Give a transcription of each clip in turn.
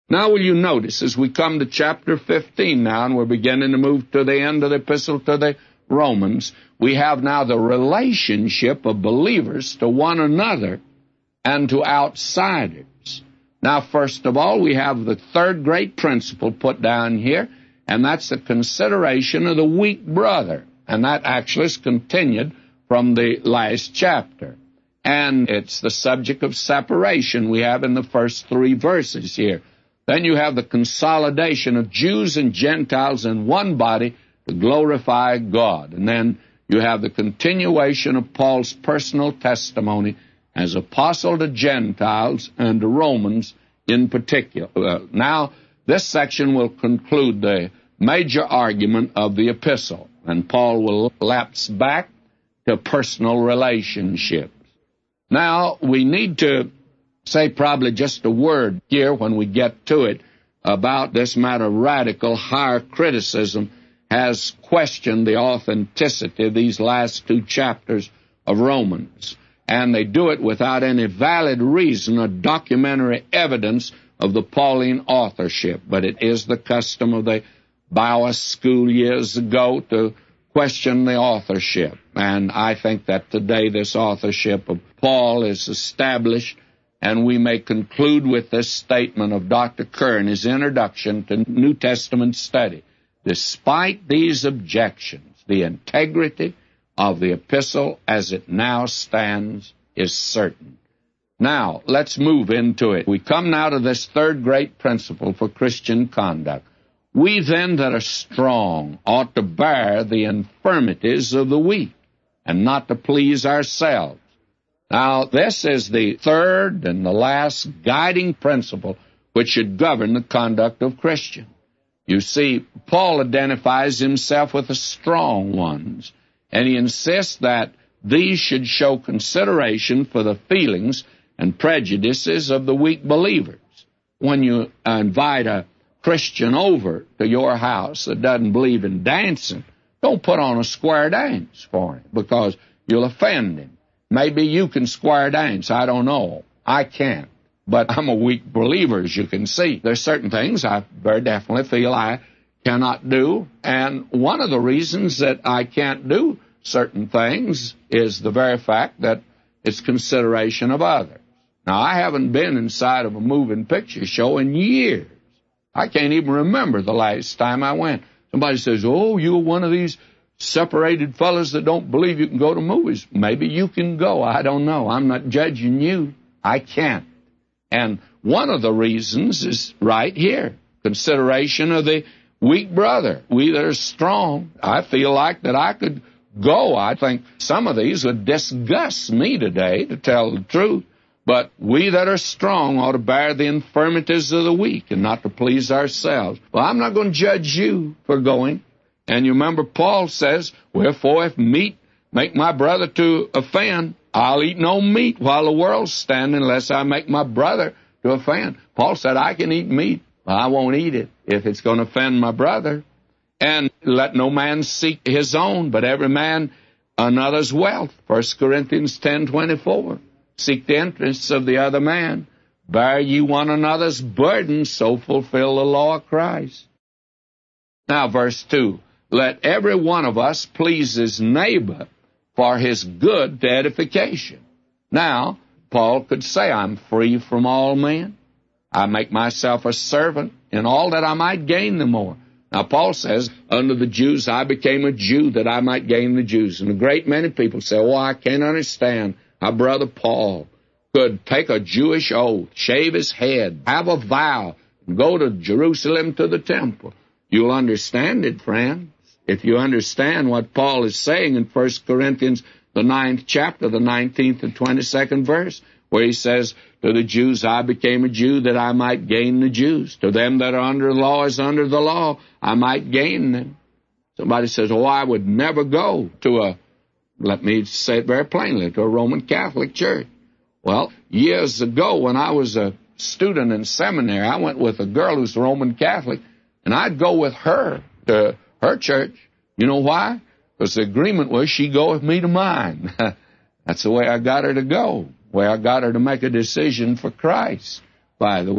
Now will you notice, as we come to chapter 15 now, and we're beginning to move to the end of the epistle to the Romans, we have now the relationship of believers to one another and to outsiders. Now, first of all, we have the third great principle put down here, and that's the consideration of the weak brother. And that actually is continued from the last chapter. And it's the subject of separation we have in the first 3 verses here. Then you have the consolidation of Jews and Gentiles in one body to glorify God. And then you have the continuation of Paul's personal testimony as apostle to Gentiles and to Romans in particular. Now, this section will conclude the major argument of the epistle, and Paul will lapse back to personal relationships. Now, we need to say probably just a word here when we get to it about this matter. Radical higher criticism has questioned the authenticity of these last 2 chapters of Romans, and they do it without any valid reason or documentary evidence of the Pauline authorship. But it is the custom of the Bauer School years ago to question the authorship, and I think that today this authorship of Paul is established. And we may conclude with this statement of Dr. Kerr in his introduction to New Testament study. Despite these objections, the integrity of the epistle as it now stands is certain. Now, let's move into it. We come now to this third great principle for Christian conduct. We then that are strong ought to bear the infirmities of the weak, and not to please ourselves. Now, this is the third and the last guiding principle which should govern the conduct of Christians. You see, Paul identifies himself with the strong ones, and he insists that these should show consideration for the feelings and prejudices of the weak believers. When you invite a Christian over to your house that doesn't believe in dancing, don't put on a square dance for him, because you'll offend him. Maybe you can square dance. I don't know. I can't. But I'm a weak believer, as you can see. There's certain things I very definitely feel I cannot do. And one of the reasons that I can't do certain things is the very fact that it's consideration of others. Now, I haven't been inside of a moving picture show in years. I can't even remember the last time I went. Somebody says, oh, you're one of these separated fellas that don't believe you can go to movies. Maybe you can go. I don't know. I'm not judging you. I can't. And one of the reasons is right here. Consideration of the weak brother. We that are strong, I feel like that I could go. I think some of these would disgust me today, to tell the truth. But we that are strong ought to bear the infirmities of the weak and not to please ourselves. Well, I'm not going to judge you for going. And you remember Paul says, wherefore if meat make my brother to offend, I'll eat no meat while the world's standing unless I make my brother to offend. Paul said, I can eat meat, but I won't eat it if it's going to offend my brother. And let no man seek his own, but every man another's wealth. 1 Corinthians 10:24. Seek the interests of the other man. Bear ye one another's burdens, so fulfill the law of Christ. Now, verse 2. Let every one of us please his neighbor for his good to edification. Now, Paul could say, I'm free from all men. I make myself a servant in all that I might gain the more. Now, Paul says, under the Jews I became a Jew that I might gain the Jews. And a great many people say, oh, I can't understand how Brother Paul could take a Jewish oath, shave his head, have a vow, and go to Jerusalem to the temple. You'll understand it, friends, if you understand what Paul is saying in 1 Corinthians, the 9th chapter, the 19th and 22nd verse, where he says, to the Jews I became a Jew that I might gain the Jews. To them that are under the law as under the law, I might gain them. Somebody says, oh, I would never go to let me say it very plainly, to a Roman Catholic church. Well, years ago when I was a student in seminary, I went with a girl who's Roman Catholic, and I'd go with her to her church. You know why? Because the agreement was she'd go with me to mine. That's the way I got her to go, the way I got her to make a decision for Christ, by the way.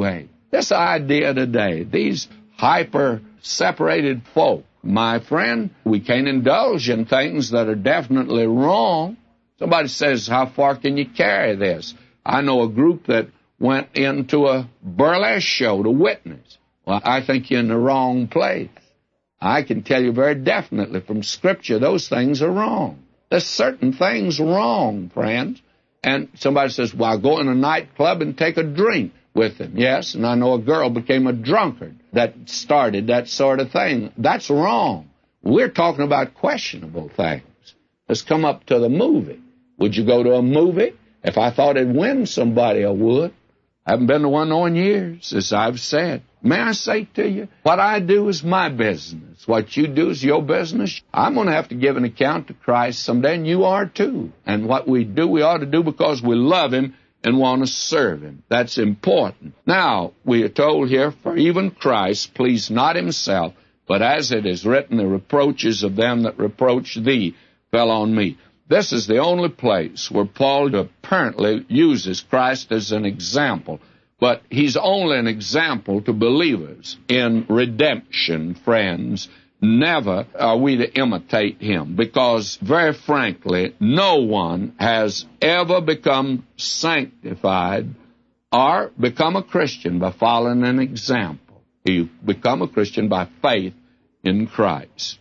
This idea today, these hyper-separated folk, my friend, we can't indulge in things that are definitely wrong. Somebody says, how far can you carry this? I know a group that went into a burlesque show to witness. Well, I think you're in the wrong place. I can tell you very definitely from Scripture, those things are wrong. There's certain things wrong, friends. And somebody says, well, I'll go in a nightclub and take a drink with them. Yes, and I know a girl became a drunkard that started that sort of thing. That's wrong. We're talking about questionable things. Let's come up to the movie. Would you go to a movie? If I thought it'd win somebody, I would. I haven't been to one in years, as I've said. May I say to you, what I do is my business. What you do is your business. I'm going to have to give an account to Christ someday, and you are too. And what we do, we ought to do because we love Him and want to serve Him. That's important. Now, we are told here, for even Christ pleased not Himself, but as it is written, the reproaches of them that reproach thee fell on me. This is the only place where Paul apparently uses Christ as an example. But he's only an example to believers in redemption, friends. Never are we to imitate him, because, very frankly, no one has ever become sanctified or become a Christian by following an example. You become a Christian by faith in Christ.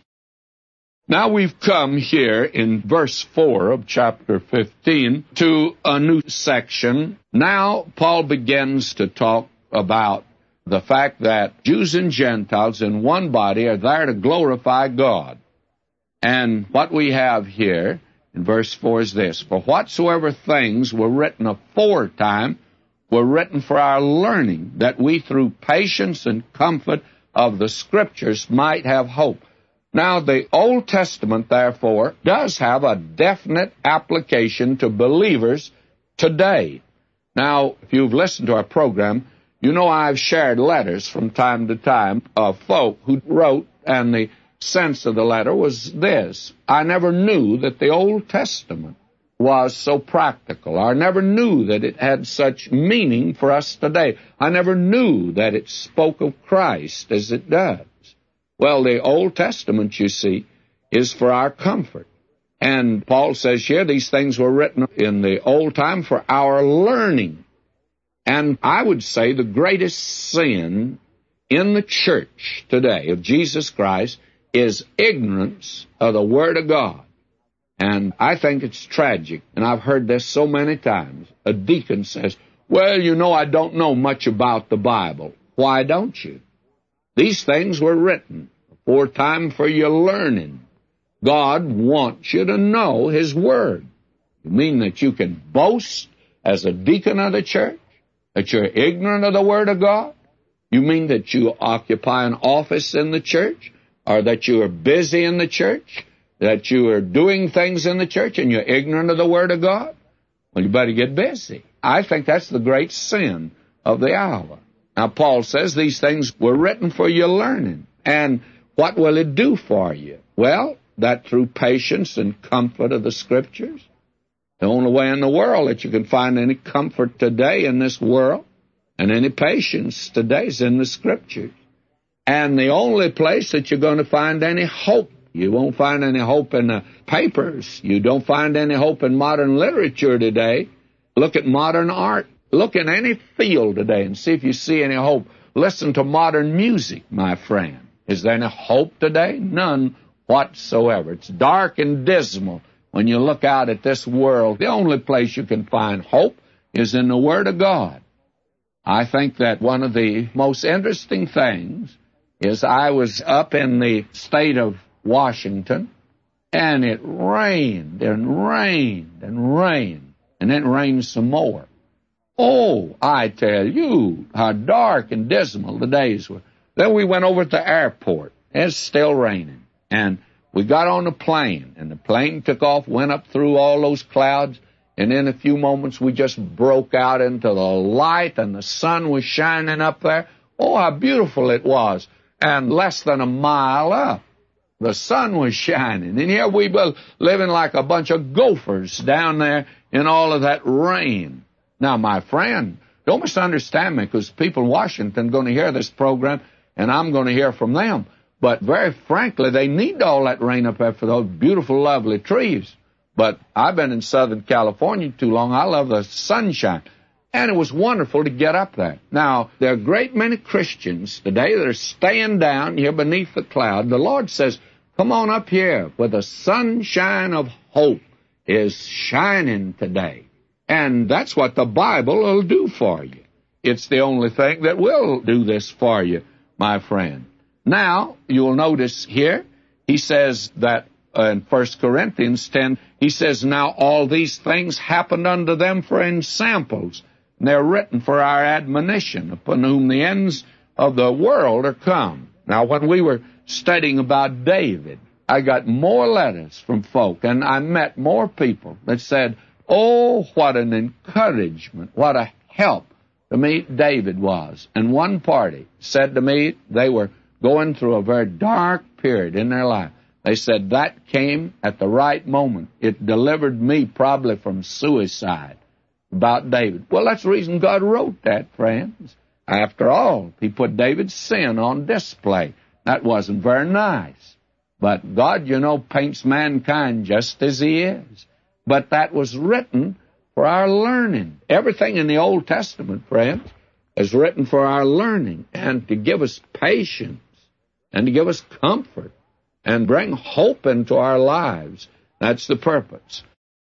Now we've come here in verse 4 of chapter 15 to a new section. Now Paul begins to talk about the fact that Jews and Gentiles in one body are there to glorify God. And what we have here in verse 4 is this: for whatsoever things were written aforetime were written for our learning, that we through patience and comfort of the Scriptures might have hope. Now, the Old Testament, therefore, does have a definite application to believers today. Now, if you've listened to our program, you know I've shared letters from time to time of folk who wrote, and the sense of the letter was this: I never knew that the Old Testament was so practical. I never knew that it had such meaning for us today. I never knew that it spoke of Christ as it does. Well, the Old Testament, you see, is for our comfort. And Paul says here, these things were written in the old time for our learning. And I would say the greatest sin in the church today of Jesus Christ is ignorance of the Word of God. And I think it's tragic, and I've heard this so many times. A deacon says, well, you know, I don't know much about the Bible. Why don't you? These things were written aforetime for your learning. God wants you to know His Word. You mean that you can boast as a deacon of the church, that you're ignorant of the Word of God? You mean that you occupy an office in the church, or that you are busy in the church, that you are doing things in the church and you're ignorant of the Word of God? Well, you better get busy. I think that's the great sin of the hour. Now, Paul says these things were written for your learning. And what will it do for you? Well, that through patience and comfort of the Scriptures. The only way in the world that you can find any comfort today in this world and any patience today is in the Scriptures. And the only place that you're going to find any hope, you won't find any hope in the papers. You don't find any hope in modern literature today. Look at modern art. Look in any field today and see if you see any hope. Listen to modern music, my friend. Is there any hope today? None whatsoever. It's dark and dismal when you look out at this world. The only place you can find hope is in the Word of God. I think that one of the most interesting things is I was up in the state of Washington, and it rained and rained and rained, and then it rained some more. Oh, I tell you, how dark and dismal the days were. Then we went over to the airport. It's still raining. And we got on the plane, and the plane took off, went up through all those clouds, and in a few moments we just broke out into the light, and the sun was shining up there. Oh, how beautiful it was. And less than a mile up, the sun was shining. And here we were living like a bunch of gophers down there in all of that rain. Now, my friend, Don't misunderstand me, because people in Washington are going to hear this program, and I'm going to hear from them. But very frankly, they need all that rain up there for those beautiful, lovely trees. But I've been in Southern California too long. I love the sunshine. And it was wonderful to get up there. Now, there are a great many Christians today that are staying down here beneath the cloud. The Lord says, come on up here where the sunshine of hope is shining today. And that's what the Bible will do for you. It's the only thing that will do this for you, my friend. Now, you'll notice here, he says that in 1 Corinthians 10, he says, now all these things happened unto them for ensamples, and they're written for our admonition, upon whom the ends of the world are come. Now, when we were studying about David, I got more letters from folk, and I met more people that said, oh, what an encouragement, what a help to me David was. And one party said to me they were going through a very dark period in their life. They said that came at the right moment. It delivered me probably from suicide about David. Well, that's the reason God wrote that, friends. After all, he put David's sin on display. That wasn't very nice. But God, you know, paints mankind just as he is. But that was written for our learning. Everything in the Old Testament, friends, is written for our learning and to give us patience and to give us comfort and bring hope into our lives. That's the purpose.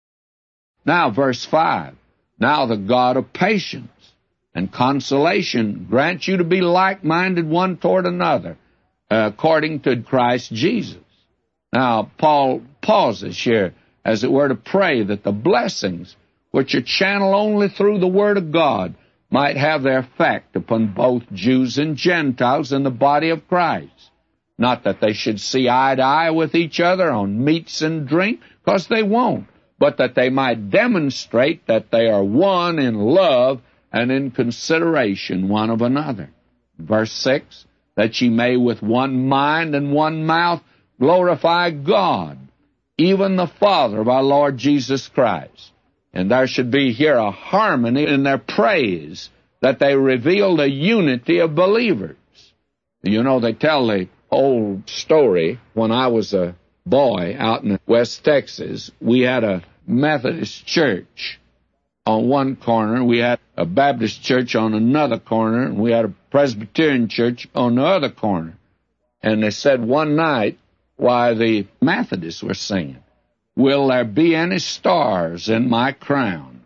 Now, verse 5. Now the God of patience and consolation grant you to be like-minded one toward another, according to Christ Jesus. Now, Paul pauses here, as it were, to pray that the blessings which are channeled only through the Word of God might have their effect upon both Jews and Gentiles in the body of Christ. Not that they should see eye to eye with each other on meats and drink, because they won't, but that they might demonstrate that they are one in love and in consideration one of another. Verse 6, that ye may with one mind and one mouth glorify God, even the Father of our Lord Jesus Christ. And there should be here a harmony in their praise, that they reveal the unity of believers. You know, they tell the old story. When I was a boy out in West Texas, we had a Methodist church on one corner, we had a Baptist church on another corner, and we had a Presbyterian church on the other corner. And they said one night, while the Methodists were singing, will there be any stars in my crown?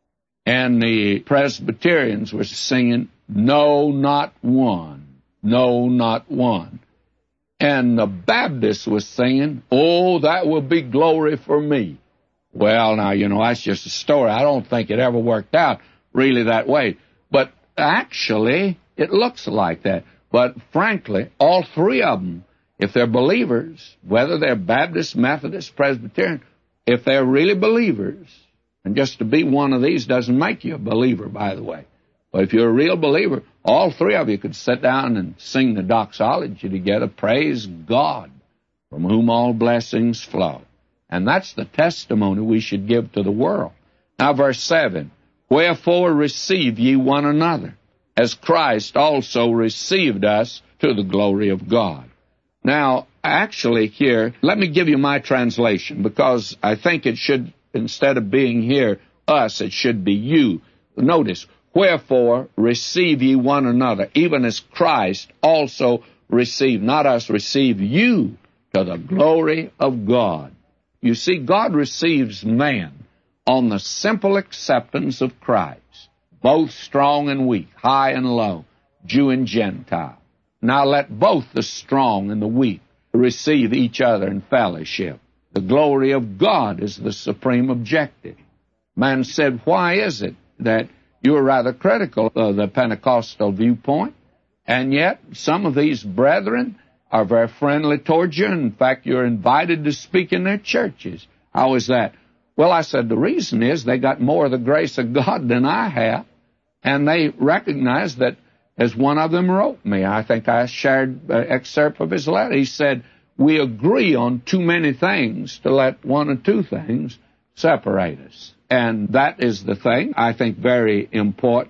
And the Presbyterians were singing, no, not one. No, not one. And the Baptists was singing, oh, that will be glory for me. Well, now, you know, that's just a story. I don't think it ever worked out really that way. But actually, it looks like that. But frankly, all three of them, if they're believers, whether they're Baptist, Methodist, Presbyterian, if they're really believers, and just to be one of these doesn't make you a believer, by the way. But if you're a real believer, all three of you could sit down and sing the doxology together, praise God, from whom all blessings flow. And that's the testimony we should give to the world. Now, verse 7, wherefore receive ye one another, as Christ also received us to the glory of God. Now, actually here, let me give you my translation, because I think it should, instead of being here, us, it should be you. Notice, wherefore receive ye one another, even as Christ also received, not us, receive you to the glory of God. You see, God receives man on the simple acceptance of Christ, both strong and weak, high and low, Jew and Gentile. Now let both the strong and the weak receive each other in fellowship. The glory of God is the supreme objective. Man said, why is it that you're rather critical of the Pentecostal viewpoint, and yet some of these brethren are very friendly towards you? In fact, you're invited to speak in their churches. How is that? Well, I said, the reason is they got more of the grace of God than I have, and they recognize that, as one of them wrote me, I think I shared an excerpt of his letter. He said, we agree on too many things to let one or two things separate us. And that is the thing, I think, very important,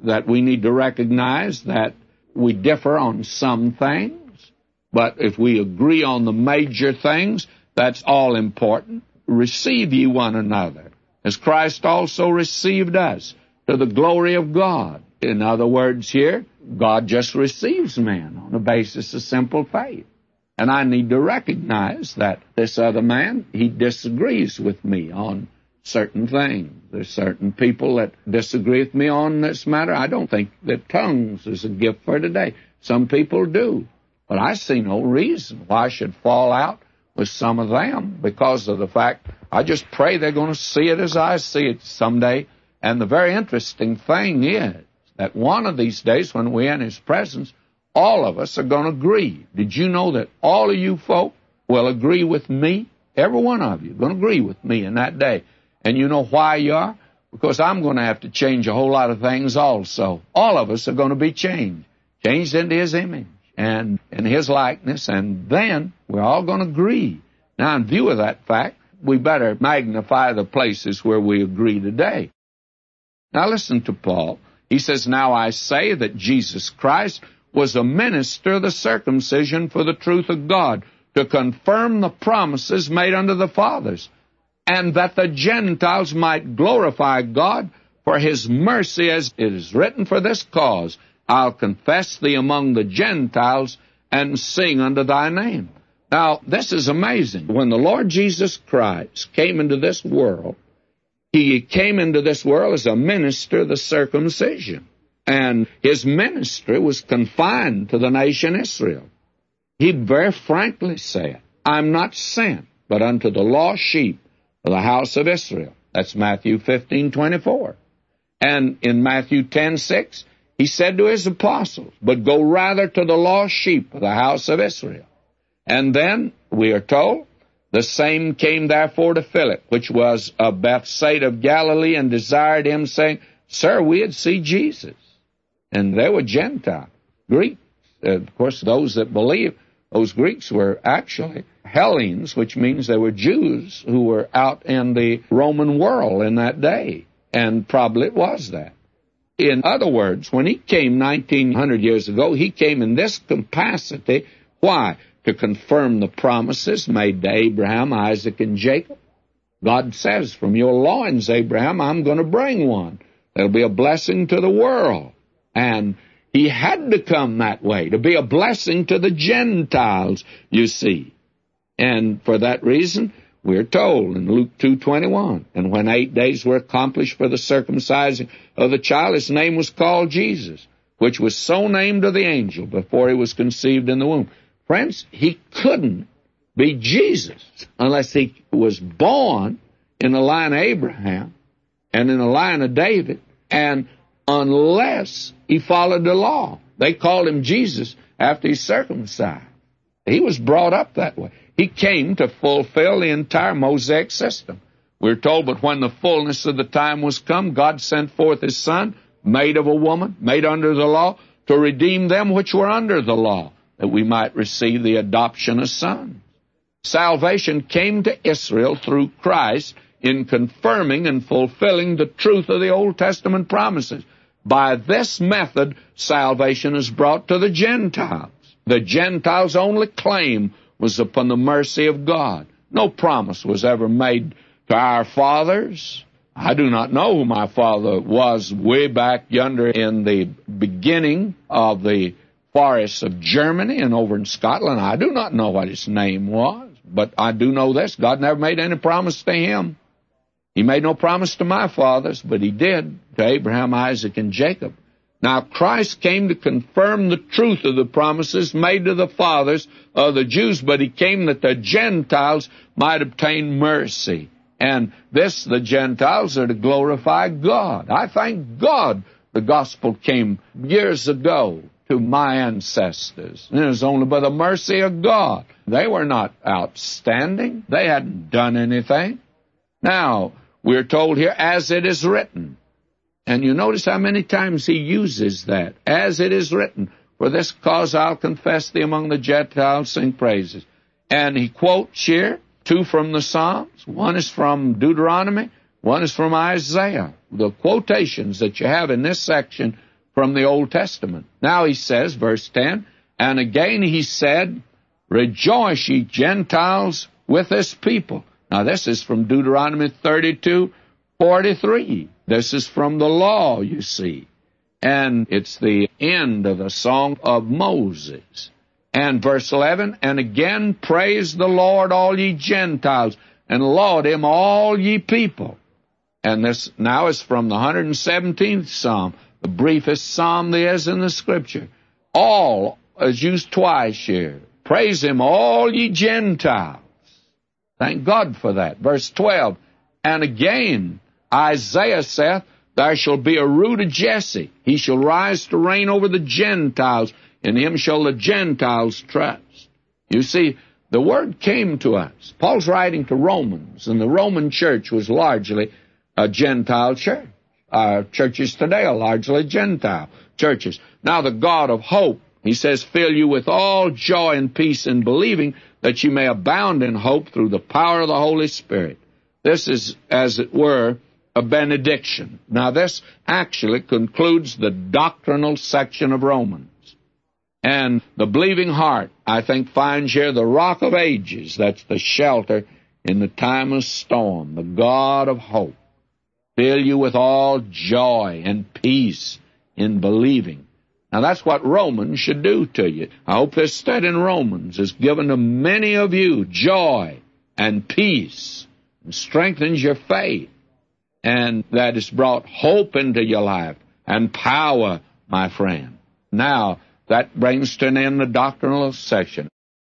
that we need to recognize that we differ on some things, but if we agree on the major things, that's all important. Receive ye one another, as Christ also received us, to the glory of God. In other words here, God just receives man on the basis of simple faith. And I need to recognize that this other man, he disagrees with me on certain things. There's certain people that disagree with me on this matter. I don't think that tongues is a gift for today. Some people do. But I see no reason why I should fall out with some of them because of the fact I just pray they're going to see it as I see it someday. And the very interesting thing is that one of these days when we're in His presence, all of us are going to agree. Did you know that all of you folk will agree with me? Every one of you are going to agree with me in that day. And you know why you are? Because I'm going to have to change a whole lot of things also. All of us are going to be changed into His image and in His likeness, and then we're all going to agree. Now, in view of that fact, we better magnify the places where we agree today. Now, listen to Paul. He says, "Now I say that Jesus Christ was a minister of the circumcision for the truth of God, to confirm the promises made unto the fathers, and that the Gentiles might glorify God for His mercy, as it is written, for this cause I'll confess thee among the Gentiles, and sing unto thy name." Now, this is amazing. When the Lord Jesus Christ came into this world, He came into this world as a minister of the circumcision. And His ministry was confined to the nation Israel. He very frankly said, "I'm not sent, but unto the lost sheep of the house of Israel." That's Matthew 15:24. And in Matthew 10:6, He said to His apostles, "But go rather to the lost sheep of the house of Israel." And then, we are told, "The same came therefore to Philip, which was of Bethsaida of Galilee, and desired him, saying, Sir, we'd see Jesus." And they were Gentiles, Greeks. Of course, those that believe, those Greeks were actually Hellenes, which means they were Jews who were out in the Roman world in that day. And probably it was that. In other words, when He came 1900 years ago, He came in this capacity. Why? To confirm the promises made to Abraham, Isaac, and Jacob. God says, "From your loins, Abraham, I'm going to bring one. There'll be a blessing to the world." And He had to come that way, to be a blessing to the Gentiles, you see. And for that reason, we're told in Luke 2:21, "And when 8 days were accomplished for the circumcising of the child, His name was called Jesus, which was so named of the angel before He was conceived in the womb." Friends, He couldn't be Jesus unless He was born in the line of Abraham and in the line of David, and unless He followed the law. They called Him Jesus after He's circumcised. He was brought up that way. He came to fulfill the entire Mosaic system. We're told, "But when the fullness of the time was come, God sent forth His Son, made of a woman, made under the law, to redeem them which were under the law, that we might receive the adoption of sons." Salvation came to Israel through Christ in confirming and fulfilling the truth of the Old Testament promises. By this method, salvation is brought to the Gentiles. The Gentiles' only claim was upon the mercy of God. No promise was ever made to our fathers. I do not know who my father was way back yonder in the beginning of the forests of Germany and over in Scotland. I do not know what his name was, but I do know this: God never made any promise to him. He made no promise to my fathers, but He did to Abraham, Isaac, and Jacob. Now, Christ came to confirm the truth of the promises made to the fathers of the Jews, but He came that the Gentiles might obtain mercy. And this, the Gentiles, are to glorify God. I thank God the gospel came years ago to my ancestors. And it was only by the mercy of God. They were not outstanding. They hadn't done anything. Now, we're told here, "As it is written." And you notice how many times He uses that. "As it is written, for this cause I'll confess thee among the Gentiles, sing praises." And he quotes here 2 from the Psalms. One is from Deuteronomy. One is from Isaiah. The quotations that you have in this section from the Old Testament. Now he says, verse 10, and again he said, rejoice, ye Gentiles, with this people. Now this is from Deuteronomy 32:43. This is from the law, you see. And it's the end of the song of Moses. And verse 11, and again praise the Lord, all ye Gentiles, and laud him, all ye people. And this now is from the 117th Psalm, the briefest psalm there is in the Scripture. All is used twice here. Praise him, all ye Gentiles. Thank God for that. Verse 12, and again Isaiah saith, there shall be a root of Jesse. He shall rise to reign over the Gentiles. In him shall the Gentiles trust. You see, the word came to us. Paul's writing to Romans, and the Roman church was largely a Gentile church. Our churches today are largely Gentile churches. Now the God of hope, he says, fill you with all joy and peace in believing, that you may abound in hope through the power of the Holy Spirit. This is, as it were, a benediction. Now this actually concludes the doctrinal section of Romans. And the believing heart, I think, finds here the rock of ages. That's the shelter in the time of storm, the God of hope. Fill you with all joy and peace in believing. Now that's what Romans should do to you. I hope this study in Romans is given to many of you joy and peace and strengthens your faith. And that has brought hope into your life and power, my friend. Now, that brings to an end the doctrinal section.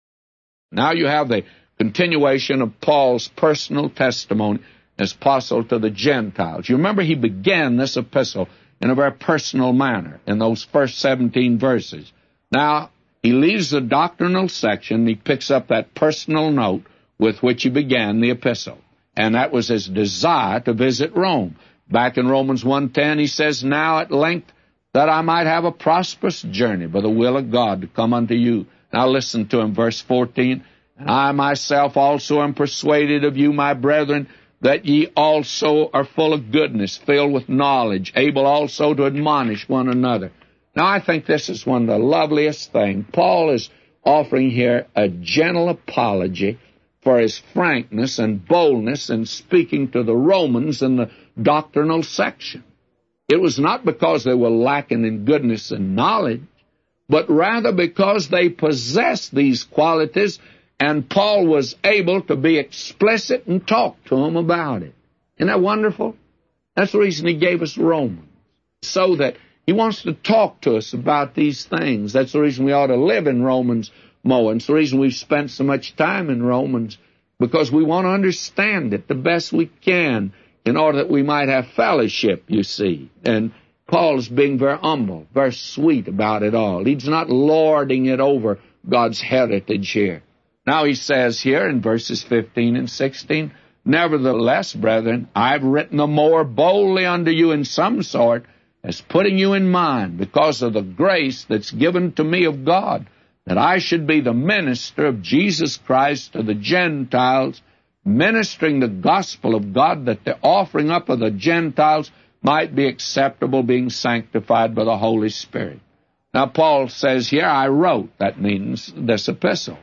Now you have the continuation of Paul's personal testimony as apostle to the Gentiles. You remember he began this epistle in a very personal manner in those first 17 verses. Now, he leaves the doctrinal section, he picks up that personal note with which he began the epistle. And that was his desire to visit Rome. Back in Romans 1:10, he says, now at length that I might have a prosperous journey by the will of God to come unto you. Now listen to him, verse 14. And I myself also am persuaded of you, my brethren, that ye also are full of goodness, filled with knowledge, able also to admonish one another. Now I think this is one of the loveliest things. Paul is offering here a gentle apology for his frankness and boldness in speaking to the Romans in the doctrinal section. It was not because they were lacking in goodness and knowledge, but rather because they possessed these qualities, and Paul was able to be explicit and talk to them about it. Isn't that wonderful? That's the reason he gave us Romans, so that he wants to talk to us about these things. That's the reason we ought to live in Romans more. It's the reason we've spent so much time in Romans, because we want to understand it the best we can in order that we might have fellowship, you see. And Paul is being very humble, very sweet about it all. He's not lording it over God's heritage here. Now he says here in verses 15 and 16, nevertheless, brethren, I've written the more boldly unto you in some sort, as putting you in mind, because of the grace that's given to me of God, that I should be the minister of Jesus Christ to the Gentiles, ministering the gospel of God, that the offering up of the Gentiles might be acceptable, being sanctified by the Holy Spirit. Now, Paul says here, I wrote. That means this epistle.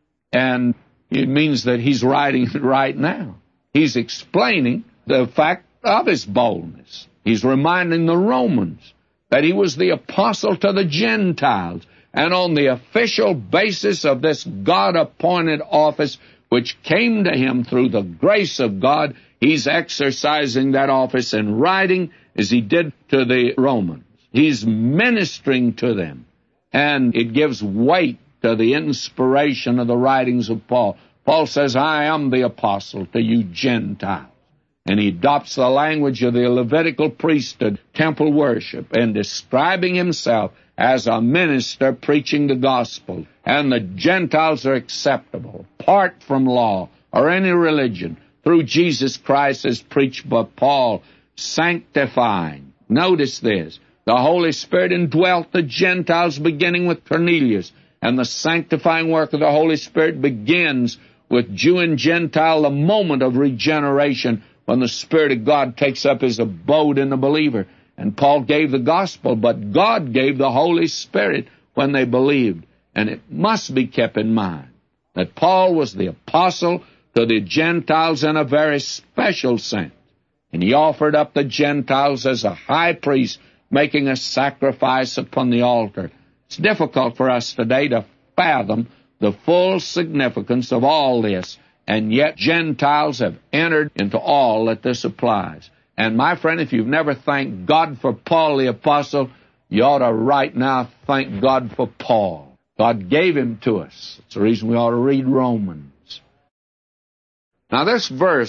And it means that he's writing it right now. He's explaining the fact of his boldness. He's reminding the Romans that he was the apostle to the Gentiles, and on the official basis of this God-appointed office, which came to him through the grace of God, he's exercising that office and writing as he did to the Romans. He's ministering to them, and it gives weight to the inspiration of the writings of Paul. Paul says, I am the apostle to you Gentiles. And he adopts the language of the Levitical priesthood, temple worship, and describing himself as a minister preaching the gospel. And the Gentiles are acceptable, apart from law or any religion, through Jesus Christ as preached by Paul, sanctifying. Notice this. The Holy Spirit indwelt the Gentiles beginning with Cornelius, and the sanctifying work of the Holy Spirit begins with Jew and Gentile the moment of regeneration, when the Spirit of God takes up his abode in the believer. and Paul gave the gospel, but God gave the Holy Spirit when they believed. And it must be kept in mind that Paul was the apostle to the Gentiles in a very special sense. And he offered up the Gentiles as a high priest, making a sacrifice upon the altar. It's difficult for us today to fathom the full significance of all this, and yet Gentiles have entered into all that this applies. And my friend, if you've never thanked God for Paul the apostle, you ought to right now thank God for Paul. God gave him to us. It's the reason we ought to read Romans. Now this verse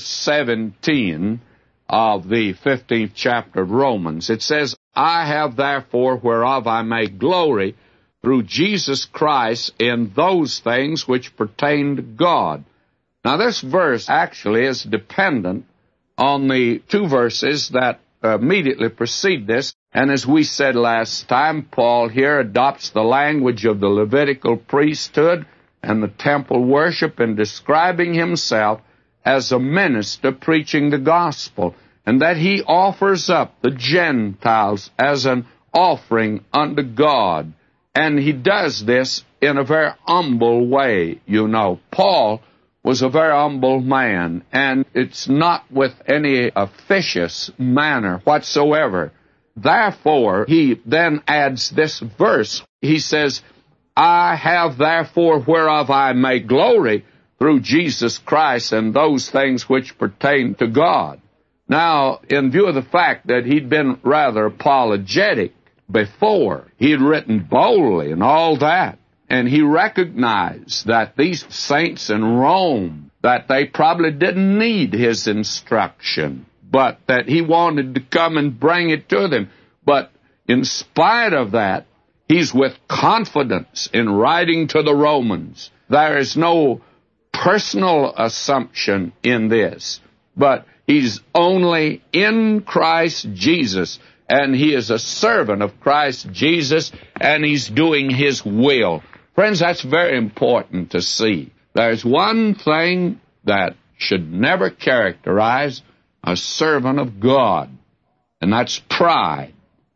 17 of the 15th chapter of Romans, it says, I have therefore whereof I may glory through Jesus Christ in those things which pertain to God. Now this verse actually is dependent on the two verses that immediately precede this. And as we said last time, Paul here adopts the language of the Levitical priesthood and the temple worship in describing himself as a minister preaching the gospel, and that he offers up the Gentiles as an offering unto God. And he does this in a very humble way, you know. Paul was a very humble man, and it's not with any officious manner whatsoever. Therefore, he then adds this verse. He says, I have therefore whereof I may glory through Jesus Christ and those things which pertain to God. Now, in view of the fact that he'd been rather apologetic before, he'd written boldly and all that, and he recognized that these saints in Rome, that they probably didn't need his instruction, but that he wanted to come and bring it to them. But in spite of that, he's with confidence in writing to the Romans. There is no personal assumption in this, but he's only in Christ Jesus, and he is a servant of Christ Jesus, and he's doing his will. Friends, that's very important to see. There's one thing that should never characterize a servant of God, and that's pride,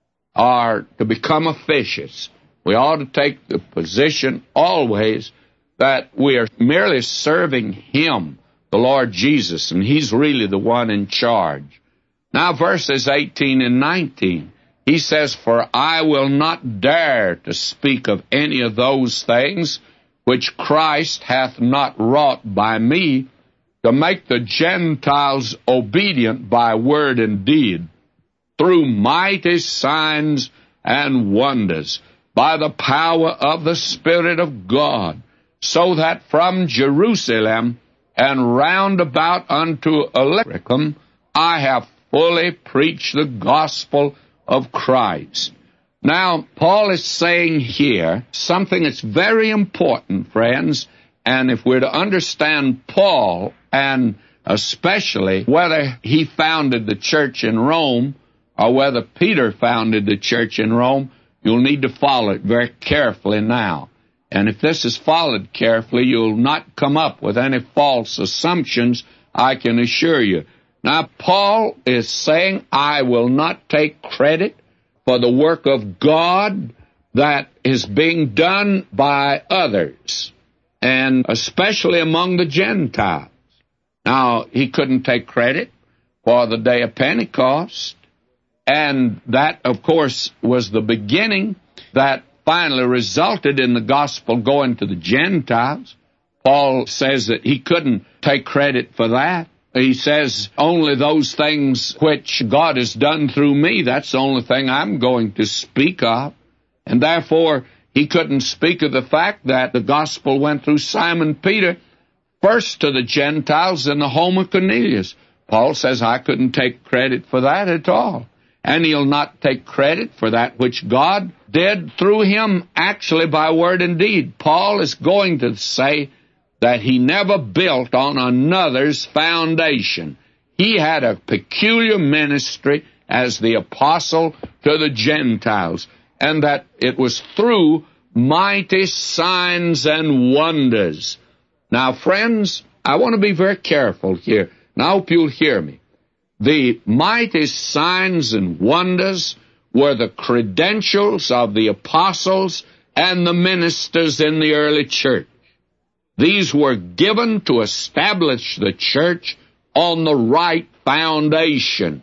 or to become officious. We ought to take the position always that we are merely serving him, the Lord Jesus, and he's really the one in charge. Now, verses 18 and 19, he says, For I will not dare to speak of any of those things which Christ hath not wrought by me, to make the Gentiles obedient by word and deed, through mighty signs and wonders, by the power of the Spirit of God, so that from Jerusalem and round about unto Illyricum I have fully preached the gospel of Christ. Now, Paul is saying here something that's very important, friends, and if we're to understand Paul, and especially whether he founded the church in Rome or whether Peter founded the church in Rome, you'll need to follow it very carefully now. And if this is followed carefully, you'll not come up with any false assumptions, I can assure you. Now, Paul is saying, I will not take credit for the work of God that is being done by others, and especially among the Gentiles. Now, he couldn't take credit for the day of Pentecost, and that, of course, was the beginning that finally resulted in the gospel going to the Gentiles. Paul says that he couldn't take credit for that. He says, only those things which God has done through me, that's the only thing I'm going to speak of. And therefore, he couldn't speak of the fact that the gospel went through Simon Peter first to the Gentiles in the home of Cornelius. Paul says, I couldn't take credit for that at all. And he'll not take credit for that which God did through him actually by word and deed. Paul is going to say that he never built on another's foundation. He had a peculiar ministry as the apostle to the Gentiles, and that it was through mighty signs and wonders. Now, friends, I want to be very careful here, and I hope you'll hear me. The mighty signs and wonders were the credentials of the apostles and the ministers in the early church. These were given to establish the church on the right foundation.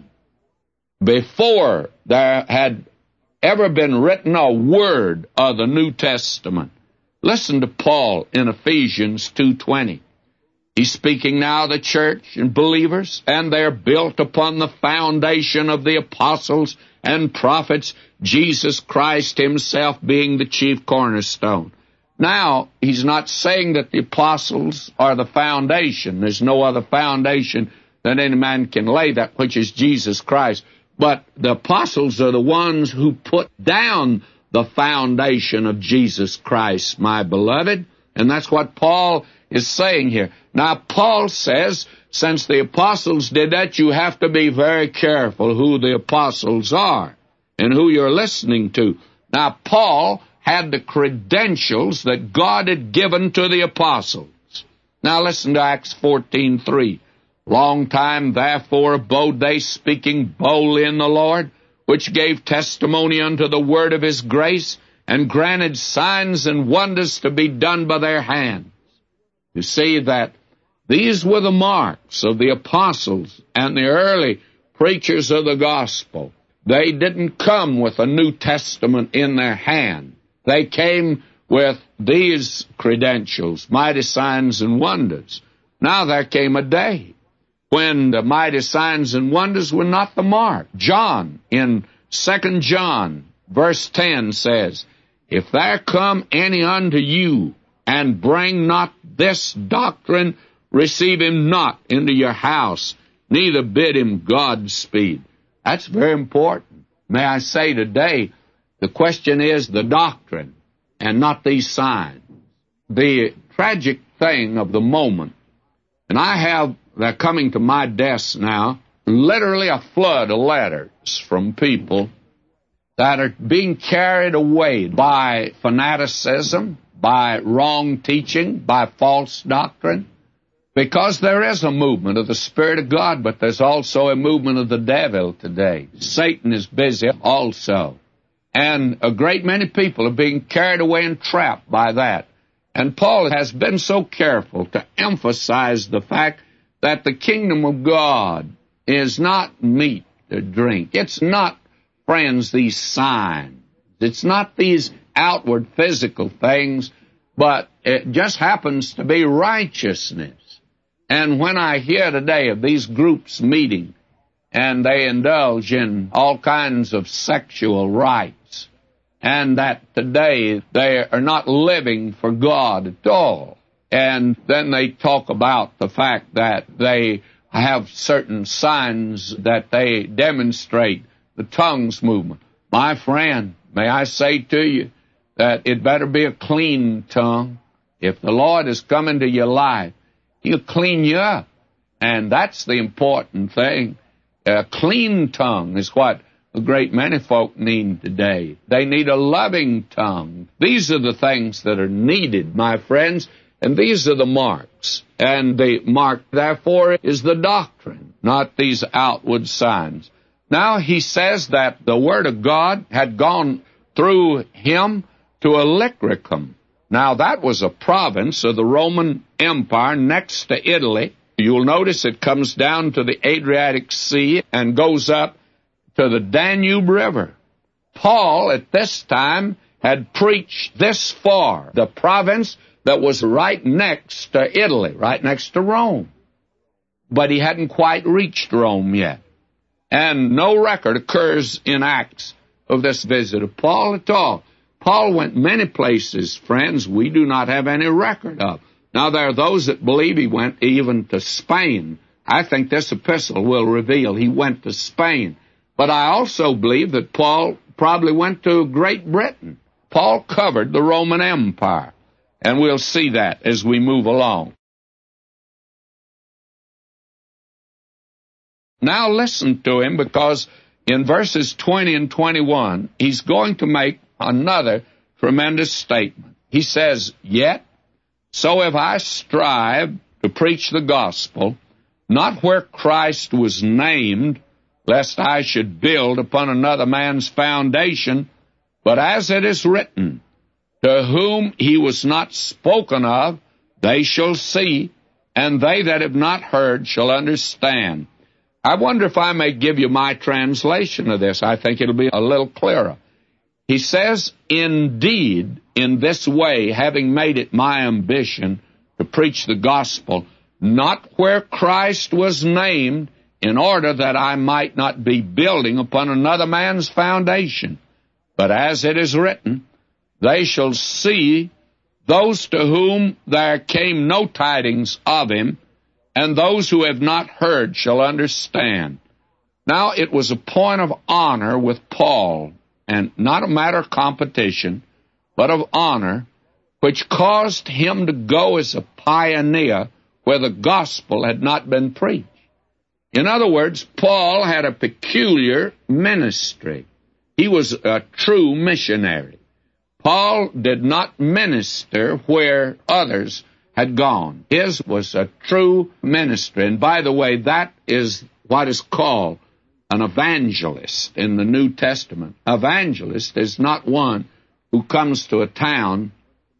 Before there had ever been written a word of the New Testament. Listen to Paul in Ephesians 2:20. He's speaking now of the church and believers, and they're built upon the foundation of the apostles and prophets, Jesus Christ himself being the chief cornerstone. Now, he's not saying that the apostles are the foundation. There's no other foundation that any man can lay, that which is Jesus Christ. But the apostles are the ones who put down the foundation of Jesus Christ, my beloved. And that's what Paul is saying here. Now, Paul says, since the apostles did that, you have to be very careful who the apostles are and who you're listening to. Now, Paul had the credentials that God had given to the apostles. Now, listen to Acts 14:3. Long time, therefore, abode they, speaking boldly in the Lord, which gave testimony unto the word of his grace, and granted signs and wonders to be done by their hands. You see that these were the marks of the apostles and the early preachers of the gospel. They didn't come with a New Testament in their hand. They came with these credentials, mighty signs and wonders. Now there came a day when the mighty signs and wonders were not the mark. John, in 2 John, verse 10 says, If there come any unto you, and bring not this doctrine, receive him not into your house, neither bid him Godspeed. That's very important. May I say today, the question is the doctrine, and not these signs. The tragic thing of the moment, and they're coming to my desk now, literally a flood of letters from people that are being carried away by fanaticism, by wrong teaching, by false doctrine, because there is a movement of the Spirit of God, but there's also a movement of the devil today. Satan is busy also. And a great many people are being carried away and trapped by that. And Paul has been so careful to emphasize the fact that the kingdom of God is not meat or drink. It's not, friends, these signs. It's not these outward physical things, but it just happens to be righteousness. And when I hear today of these groups meeting, and they indulge in all kinds of sexual rights, and that today they are not living for God at all, and then they talk about the fact that they have certain signs that they demonstrate, the tongues movement. My friend, may I say to you that it better be a clean tongue. If the Lord is coming to your life, He'll clean you up. And that's the important thing. A clean tongue is what a great many folk need today. They need a loving tongue. These are the things that are needed, my friends, and these are the marks. And the mark, therefore, is the doctrine, not these outward signs. Now he says that the Word of God had gone through him to Illyricum. Now that was a province of the Roman Empire next to Italy. You'll notice it comes down to the Adriatic Sea and goes up to the Danube River. Paul, at this time, had preached this far, the province that was right next to Italy, right next to Rome. But he hadn't quite reached Rome yet. And no record occurs in Acts of this visit of Paul at all. Paul went many places, friends, we do not have any record of. Now, there are those that believe he went even to Spain. I think this epistle will reveal he went to Spain. But I also believe that Paul probably went to Great Britain. Paul covered the Roman Empire, and we'll see that as we move along. Now listen to him, because in verses 20 and 21, he's going to make another tremendous statement. He says, Yet, so if I strive to preach the gospel, not where Christ was named, lest I should build upon another man's foundation, but as it is written, to whom he was not spoken of, they shall see, and they that have not heard shall understand. I wonder if I may give you my translation of this. I think it'll be a little clearer. He says, indeed, in this way, having made it my ambition to preach the gospel, not where Christ was named, in order that I might not be building upon another man's foundation. But as it is written, they shall see those to whom there came no tidings of him, and those who have not heard shall understand. Now it was a point of honor with Paul, and not a matter of competition, but of honor, which caused him to go as a pioneer where the gospel had not been preached. In other words, Paul had a peculiar ministry. He was a true missionary. Paul did not minister where others had gone. His was a true ministry. And by the way, that is what is called an evangelist in the New Testament. Evangelist is not one who comes to a town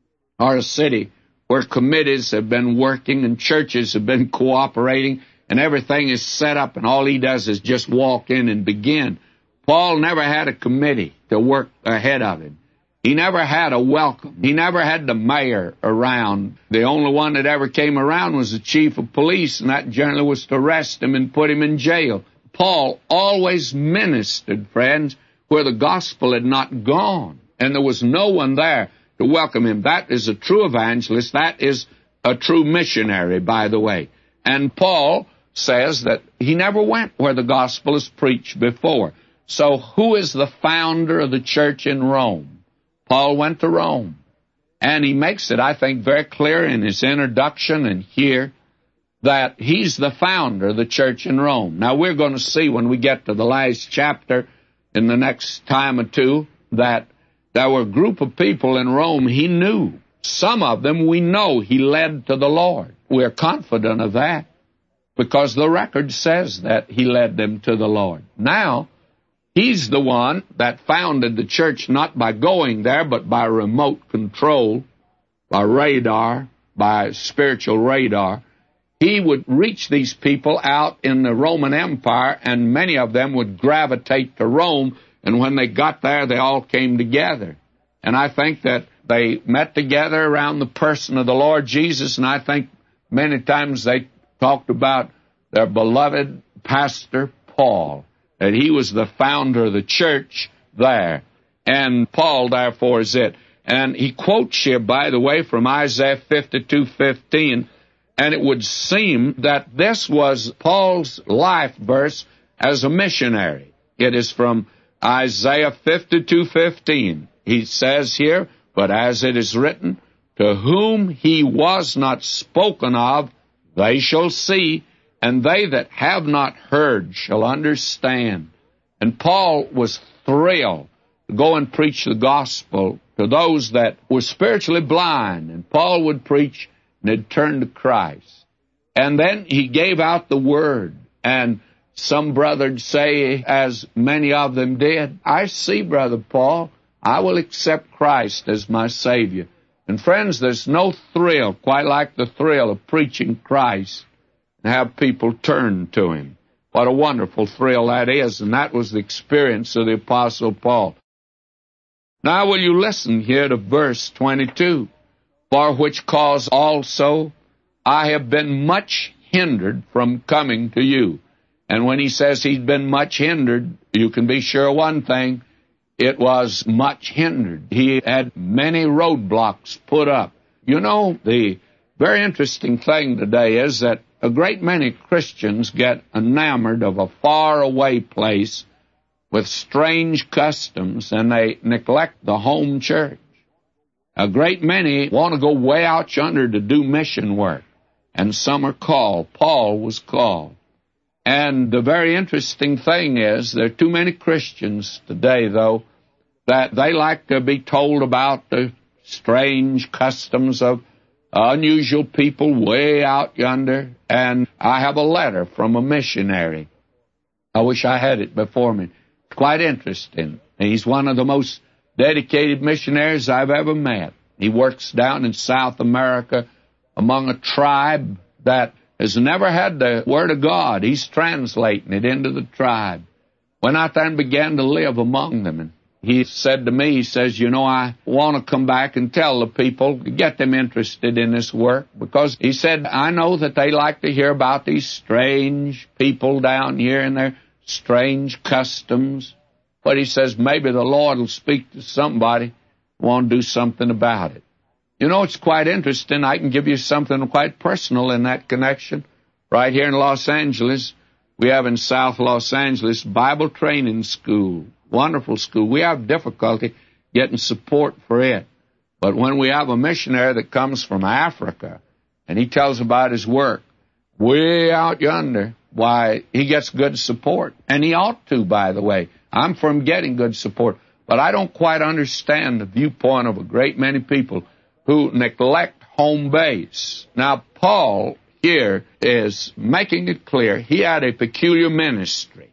or a city where committees have been working and churches have been cooperating and everything is set up and all he does is just walk in and begin. Paul never had a committee to work ahead of him. He never had a welcome. He never had the mayor around. The only one that ever came around was the chief of police, and that generally was to arrest him and put him in jail. Paul always ministered, friends, where the gospel had not gone, and there was no one there to welcome him. That is a true evangelist. That is a true missionary, by the way. And Paul says that he never went where the gospel is preached before. So who is the founder of the church in Rome? Paul went to Rome. And he makes it, I think, very clear in his introduction and here that he's the founder of the church in Rome. Now, we're going to see when we get to the last chapter in the next time or two that there were a group of people in Rome he knew. Some of them we know he led to the Lord. We're confident of that because the record says that he led them to the Lord. Now, he's the one that founded the church not by going there, but by remote control, by radar, by spiritual radar. He would reach these people out in the Roman Empire, and many of them would gravitate to Rome, and when they got there, they all came together. And I think that they met together around the person of the Lord Jesus, and I think many times they talked about their beloved pastor, Paul, that he was the founder of the church there. And Paul, therefore, is it. And he quotes here, by the way, from Isaiah 52:15, and it would seem that this was Paul's life verse as a missionary. It is from Isaiah 52:15. He says here, but as it is written, to whom he was not spoken of, they shall see, and they that have not heard shall understand. And Paul was thrilled to go and preach the gospel to those that were spiritually blind. And Paul would preach, and they'd turn to Christ. And then he gave out the word. And some brothers say, as many of them did, I see, Brother Paul, I will accept Christ as my Savior. And friends, there's no thrill quite like the thrill of preaching Christ and have people turn to him. What a wonderful thrill that is, and that was the experience of the Apostle Paul. Now will you listen here to verse 22. For which cause also I have been much hindered from coming to you. And when he says he's been much hindered, you can be sure one thing, it was much hindered. He had many roadblocks put up. You know, the very interesting thing today is that a great many Christians get enamored of a faraway place with strange customs, and they neglect the home church. A great many want to go way out yonder to do mission work, and some are called. Paul was called. And the very interesting thing is there are too many Christians today, though, that they like to be told about the strange customs of unusual people way out yonder, and I have a letter from a missionary. I wish I had it before me. It's quite interesting. He's one of the most dedicated missionaries I've ever met. He works down in South America among a tribe that has never had the Word of God. He's translating it into the tribe. Went out there and began to live among them. And he said to me, he says, I want to come back and tell the people, get them interested in this work. Because he said, I know that they like to hear about these strange people down here and their strange customs. But he says, maybe the Lord will speak to somebody who want to do something about it. It's quite interesting. I can give you something quite personal in that connection. Right here in Los Angeles, we have in South Los Angeles Bible Training School. Wonderful school. We have difficulty getting support for it. But when we have a missionary that comes from Africa and he tells about his work way out yonder, why, he gets good support. And he ought to, by the way. I'm for him getting good support. But I don't quite understand the viewpoint of a great many people who neglect home base. Now, Paul here is making it clear he had a peculiar ministry.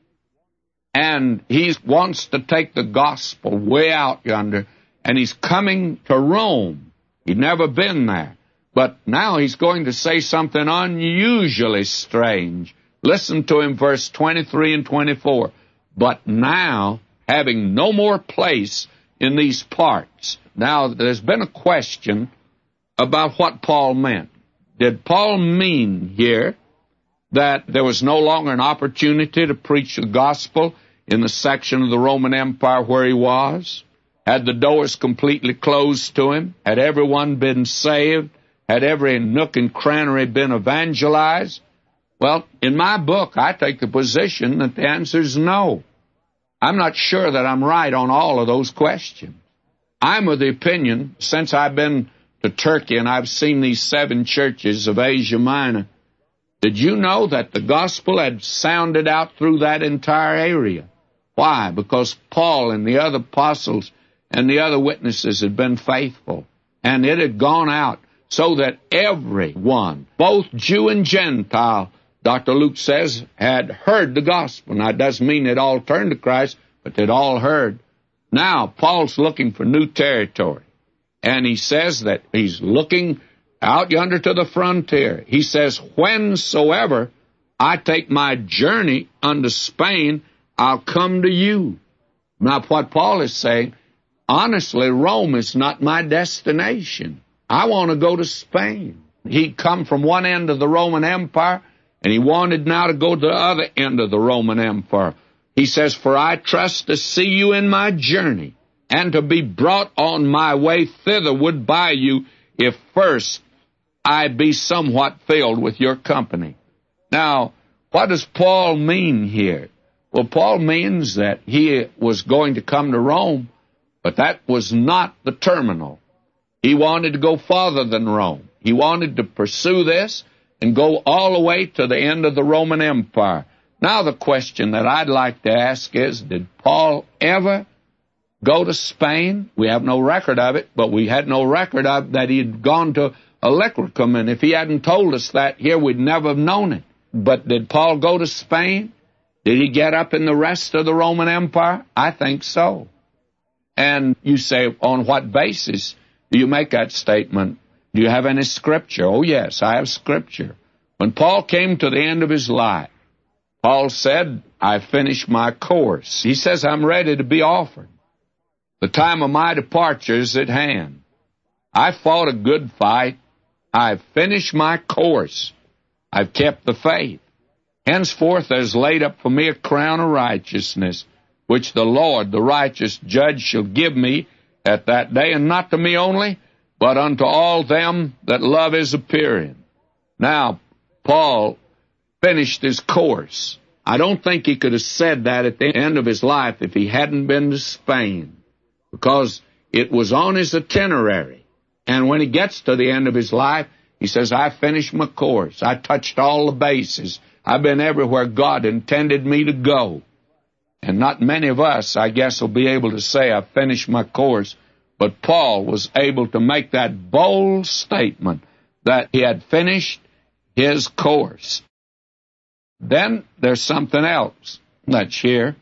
And he wants to take the gospel way out yonder, and he's coming to Rome. He'd never been there. But now he's going to say something unusually strange. Listen to him, verse 23 and 24. But now, having no more place in these parts. Now, there's been a question about what Paul meant. Did Paul mean here that there was no longer an opportunity to preach the gospel in the section of the Roman Empire where he was? Had the doors completely closed to him? Had everyone been saved? Had every nook and cranny been evangelized? Well, in my book, I take the position that the answer is no. I'm not sure that I'm right on all of those questions. I'm of the opinion, since I've been to Turkey and I've seen these 7 churches of Asia Minor, did you know that the gospel had sounded out through that entire area? Why? Because Paul and the other apostles and the other witnesses had been faithful. And it had gone out so that everyone, both Jew and Gentile, Dr. Luke says, had heard the gospel. Now, it doesn't mean they'd all turned to Christ, but they'd all heard. Now, Paul's looking for new territory. And he says that he's looking out yonder to the frontier. He says, whensoever I take my journey unto Spain, I'll come to you. Now, what Paul is saying, honestly, Rome is not my destination. I want to go to Spain. He'd come from one end of the Roman Empire, and he wanted now to go to the other end of the Roman Empire. He says, for I trust to see you in my journey, and to be brought on my way thitherward by you, if first I be somewhat filled with your company. Now, what does Paul mean here? Well, Paul means that he was going to come to Rome, but that was not the terminal. He wanted to go farther than Rome. He wanted to pursue this and go all the way to the end of the Roman Empire. Now, the question that I'd like to ask is, did Paul ever go to Spain? We have no record of it, but we had no record of that he had gone to Illyricum, and if he hadn't told us that here, we'd never have known it. But did Paul go to Spain? Did he get up in the rest of the Roman Empire? I think so. And you say, on what basis do you make that statement? Do you have any scripture? Oh, yes, I have scripture. When Paul came to the end of his life, Paul said, I finished my course. He says, I'm ready to be offered. The time of my departure is at hand. I fought a good fight. I've finished my course. I've kept the faith. Henceforth there's laid up for me a crown of righteousness, which the Lord, the righteous judge, shall give me at that day, and not to me only, but unto all them that love his appearing. Now, Paul finished his course. I don't think he could have said that at the end of his life if he hadn't been to Spain, because it was on his itinerary. And when he gets to the end of his life, he says, I finished my course. I touched all the bases. I've been everywhere God intended me to go. And not many of us, I guess, will be able to say, I finished my course. But Paul was able to make that bold statement that he had finished his course. Then there's something else that's here.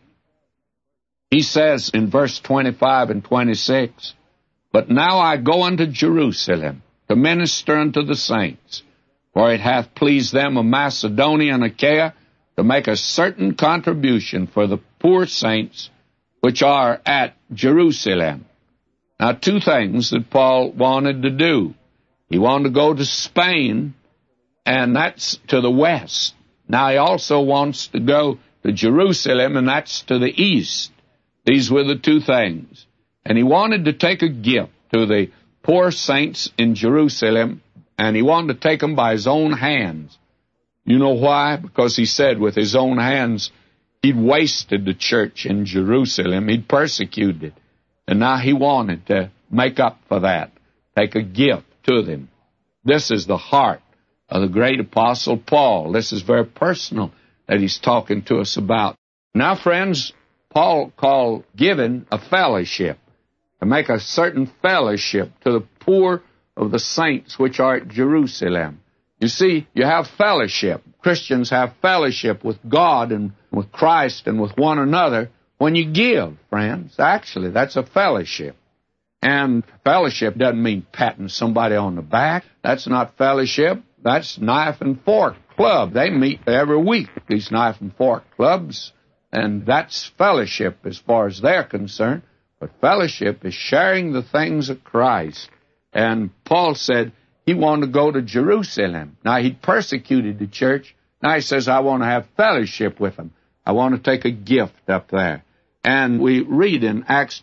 He says in verse 25 and 26, "But now I go unto Jerusalem to minister unto the saints, for it hath pleased them of Macedonia and Achaia to make a certain contribution for the poor saints which are at Jerusalem." Now, two things that Paul wanted to do. He wanted to go to Spain, and that's to the west. Now, he also wants to go to Jerusalem, and that's to the east. These were the two things. And he wanted to take a gift to the poor saints in Jerusalem, and he wanted to take them by his own hands. You know why? Because he said with his own hands, he'd wasted the church in Jerusalem. He'd persecuted it. And now he wanted to make up for that, take a gift to them. This is the heart of the great apostle Paul. This is very personal that he's talking to us about. Now, friends, Paul called giving a fellowship, to make a certain fellowship to the poor of the saints which are at Jerusalem. You see, you have fellowship. Christians have fellowship with God and with Christ and with one another when you give, friends. Actually, that's a fellowship. And fellowship doesn't mean patting somebody on the back. That's not fellowship. That's knife and fork club. They meet every week, these knife and fork clubs, and that's fellowship as far as they're concerned. But fellowship is sharing the things of Christ. And Paul said he wanted to go to Jerusalem. Now, he'd persecuted the church. Now he says, I want to have fellowship with them. I want to take a gift up there. And we read in Acts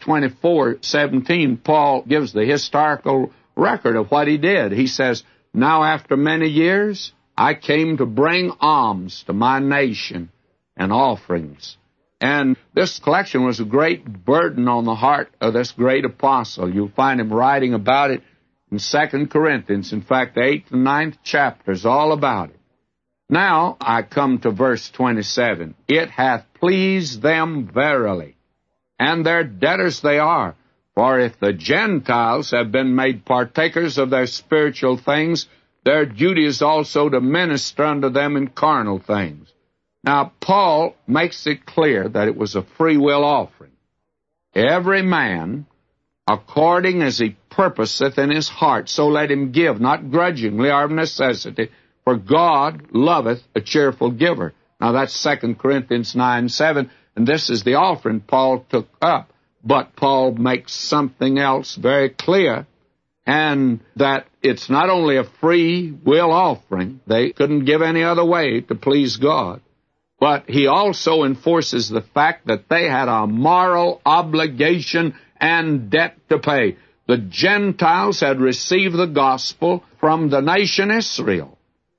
24:17, Paul gives the historical record of what he did. He says, "Now after many years, I came to bring alms to my nation and offerings." And this collection was a great burden on the heart of this great apostle. You'll find him writing about it in 2 Corinthians. In fact, the 8th and 9th chapters, all about it. Now I come to verse 27. "It hath pleased them verily, and their debtors they are. For if the Gentiles have been made partakers of their spiritual things, their duty is also to minister unto them in carnal things." Now, Paul makes it clear that it was a free will offering. Every man, according as he purposeth in his heart, so let him give, not grudgingly or of necessity, for God loveth a cheerful giver. Now, that's 2 Corinthians 9:7, and this is the offering Paul took up. But Paul makes something else very clear, and that it's not only a free will offering. They couldn't give any other way to please God. But he also enforces the fact that they had a moral obligation and debt to pay. The Gentiles had received the gospel from the nation Israel.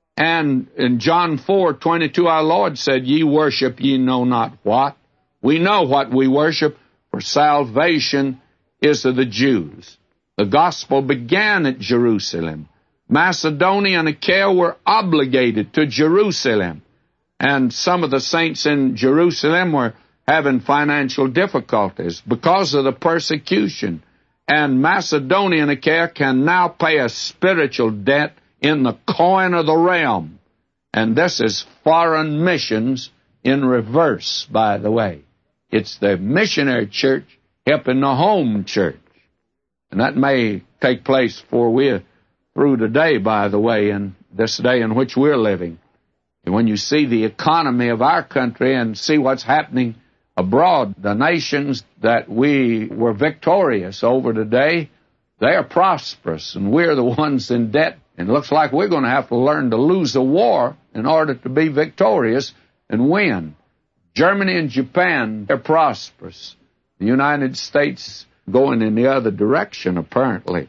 And in John 4:22, our Lord said, "Ye worship ye know not what." We know what we worship, for salvation is of the Jews. The gospel began at Jerusalem. Macedonia and Achaia were obligated to Jerusalem. And some of the saints in Jerusalem were having financial difficulties because of the persecution. And Macedonia and Achaia can now pay a spiritual debt in the coin of the realm. And this is foreign missions in reverse, by the way. It's the missionary church helping the home church. And that may take place before we're through today, by the way, in this day in which we're living. And when you see the economy of our country and see what's happening abroad, the nations that we were victorious over today, they are prosperous, and we're the ones in debt. And it looks like we're going to have to learn to lose a war in order to be victorious and win. Germany and Japan, they're prosperous. The United States going in the other direction, apparently.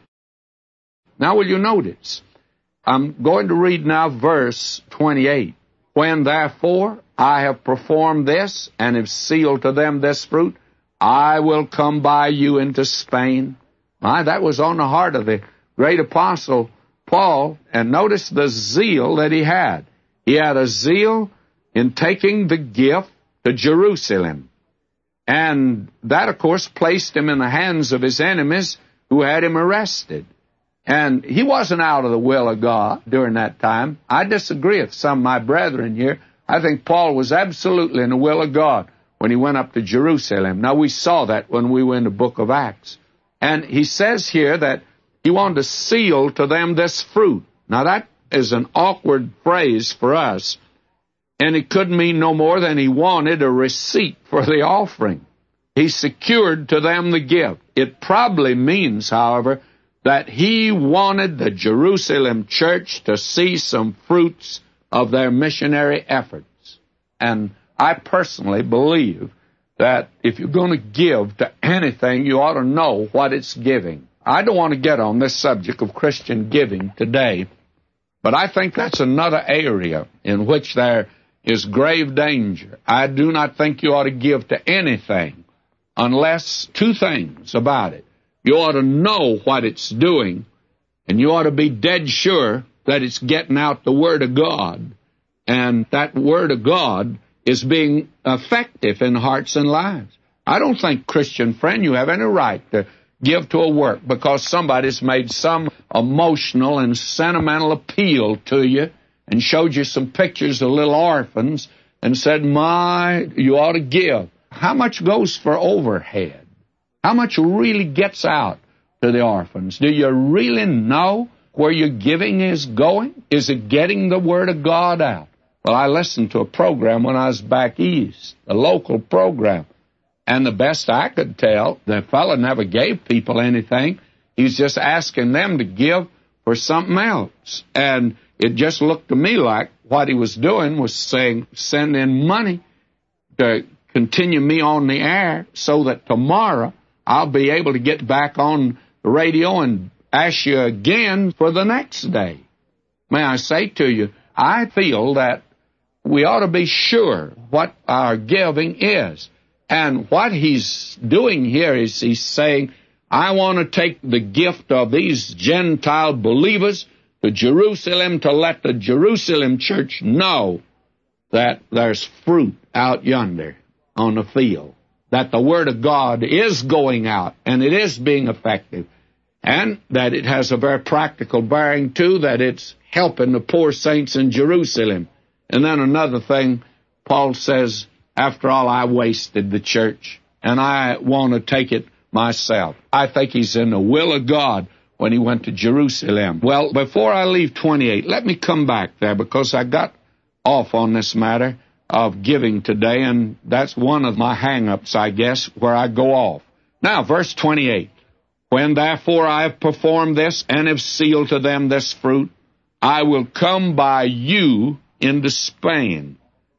Now, will you notice? I'm going to read now verse 28. "When therefore I have performed this, and have sealed to them this fruit, I will come by you into Spain." My, that was on the heart of the great apostle Paul, and notice the zeal that he had. He had a zeal in taking the gift to Jerusalem. And that, of course, placed him in the hands of his enemies who had him arrested. And he wasn't out of the will of God during that time. I disagree with some of my brethren here. I think Paul was absolutely in the will of God when he went up to Jerusalem. Now, we saw that when we were in the book of Acts. And he says here that he wanted to seal to them this fruit. Now, that is an awkward phrase for us, and it could mean no more than he wanted a receipt for the offering. He secured to them the gift. It probably means, however, that he wanted the Jerusalem church to see some fruits of their missionary efforts. And I personally believe that if you're going to give to anything, you ought to know what it's giving. I don't want to get on this subject of Christian giving today, but I think that's another area in which there is grave danger. I do not think you ought to give to anything unless two things about it. You ought to know what it's doing, and you ought to be dead sure that it's getting out the Word of God, and that Word of God is being effective in hearts and lives. I don't think, Christian friend, you have any right to give to a work because somebody's made some emotional and sentimental appeal to you and showed you some pictures of little orphans and said, you ought to give. How much goes for overhead? How much really gets out to the orphans? Do you really know where your giving is going? Is it getting the Word of God out? Well, I listened to a program when I was back east, a local program, and the best I could tell, the fellow never gave people anything. He's just asking them to give for something else. And it just looked to me like what he was doing was saying, send in money to continue me on the air so that tomorrow I'll be able to get back on the radio and ask you again for the next day. May I say to you, I feel that we ought to be sure what our giving is. And what he's doing here is he's saying, I want to take the gift of these Gentile believers to Jerusalem to let the Jerusalem church know that there's fruit out yonder on the field, that the Word of God is going out and it is being effective, and that it has a very practical bearing, too, that it's helping the poor saints in Jerusalem. And then another thing, Paul says, after all, I wasted the church, and I want to take it myself. I think he's in the will of God when he went to Jerusalem. Well, before I leave 28, let me come back there, because I got off on this matter of giving today, and that's one of my hang-ups, I guess, where I go off. Now, verse 28, when therefore I have performed this and have sealed to them this fruit, I will come by you into Spain.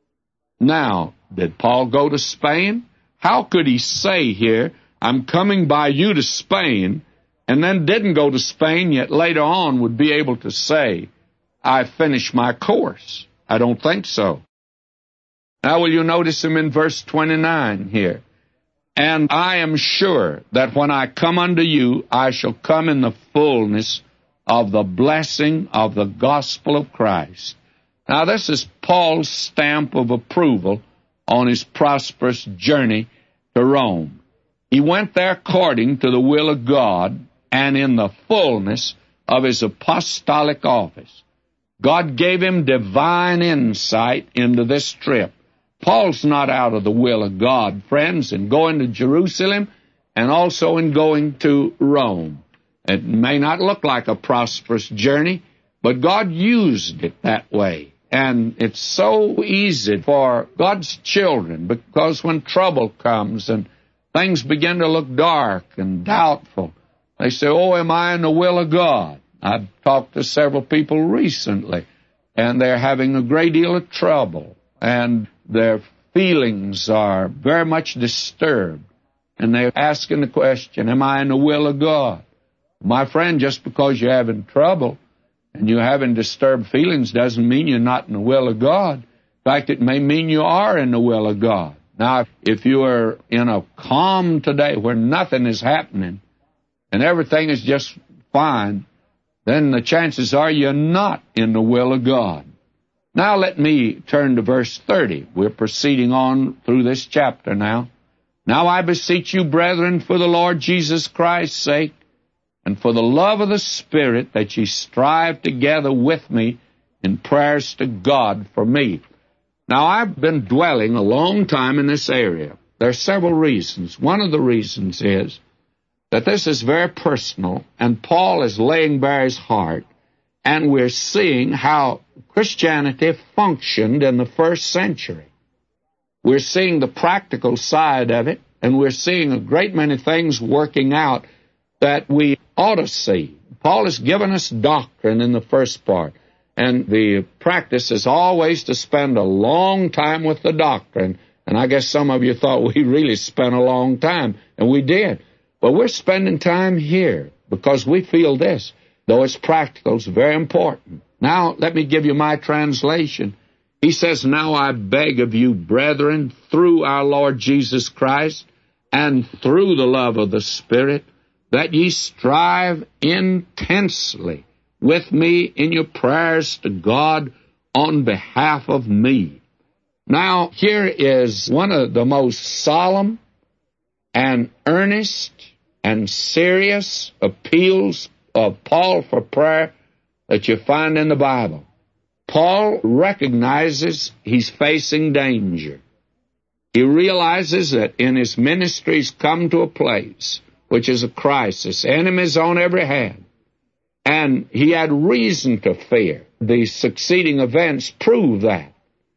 Now, did Paul go to Spain? How could he say here, I'm coming by you to Spain, and then didn't go to Spain, yet later on would be able to say, I finished my course? I don't think so. Now, will you notice him in verse 29 here? And I am sure that when I come unto you, I shall come in the fullness of the blessing of the gospel of Christ. Now, this is Paul's stamp of approval on his prosperous journey to Rome. He went there according to the will of God and in the fullness of his apostolic office. God gave him divine insight into this trip. Paul's not out of the will of God, friends, in going to Jerusalem and also in going to Rome. It may not look like a prosperous journey, but God used it that way. And it's so easy for God's children, because when trouble comes and things begin to look dark and doubtful, they say, oh, am I in the will of God? I've talked to several people recently, and they're having a great deal of trouble, and their feelings are very much disturbed, and they're asking the question, am I in the will of God? My friend, just because you're having trouble and you're having disturbed feelings doesn't mean you're not in the will of God. In fact, it may mean you are in the will of God. Now, if you are in a calm today where nothing is happening and everything is just fine, then the chances are you're not in the will of God. Now let me turn to verse 30. We're proceeding on through this chapter now. Now I beseech you, brethren, for the Lord Jesus Christ's sake, and for the love of the Spirit, that ye strive together with me in prayers to God for me. Now, I've been dwelling a long time in this area. There are several reasons. One of the reasons is that this is very personal, and Paul is laying bare his heart, and we're seeing how Christianity functioned in the first century. We're seeing the practical side of it, and we're seeing a great many things working out that we ought to see. Paul has given us doctrine in the first part, and the practice is always to spend a long time with the doctrine. And I guess some of you thought we really spent a long time, and we did. But we're spending time here because we feel this, though it's practical, it's very important. Now, let me give you my translation. He says, "Now I beg of you, brethren, through our Lord Jesus Christ, and through the love of the Spirit, that ye strive intensely with me in your prayers to God on behalf of me." Now, here is one of the most solemn and earnest and serious appeals of Paul for prayer that you find in the Bible. Paul recognizes he's facing danger. He realizes that in his ministry he's come to a place which is a crisis, enemies on every hand, and he had reason to fear. The succeeding events prove that.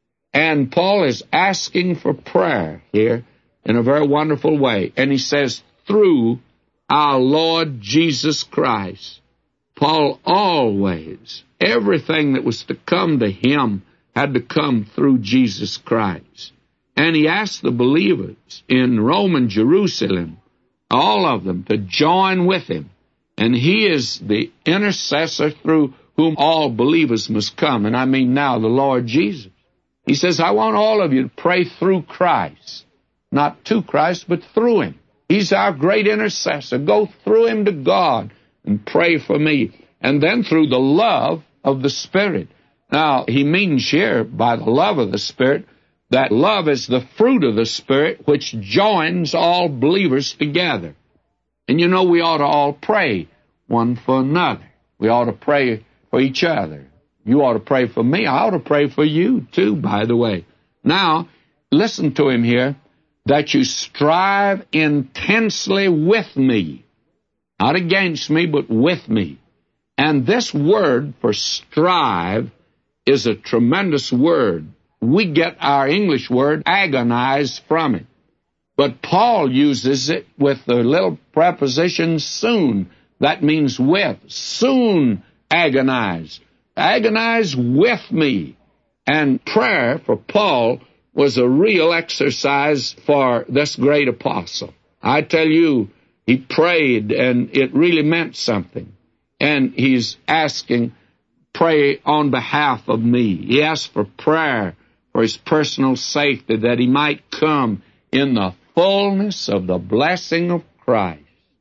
And Paul is asking for prayer here in a very wonderful way. And he says, through our Lord Jesus Christ. Paul always, everything that was to come to him had to come through Jesus Christ. And he asked the believers in Rome and Jerusalem, all of them, to join with him. And he is the intercessor through whom all believers must come. And I mean now the Lord Jesus. He says, I want all of you to pray through Christ. Not to Christ, but through him. He's our great intercessor. Go through him to God and pray for me. And then through the love of the Spirit. Now, he means here, by the love of the Spirit, that love is the fruit of the Spirit which joins all believers together. And you know, we ought to all pray one for another. We ought to pray for each other. You ought to pray for me. I ought to pray for you, too, by the way. Now, listen to him here. That you strive intensely with me. Not against me, but with me. And this word for strive is a tremendous word. We get our English word agonize from it. But Paul uses it with the little preposition soon. That means with. Soon agonize. Agonize with me. And prayer for Paul was a real exercise for this great apostle. I tell you, he prayed, and it really meant something. And he's asking, pray on behalf of me. He asked for prayer for his personal safety, that he might come in the fullness of the blessing of Christ.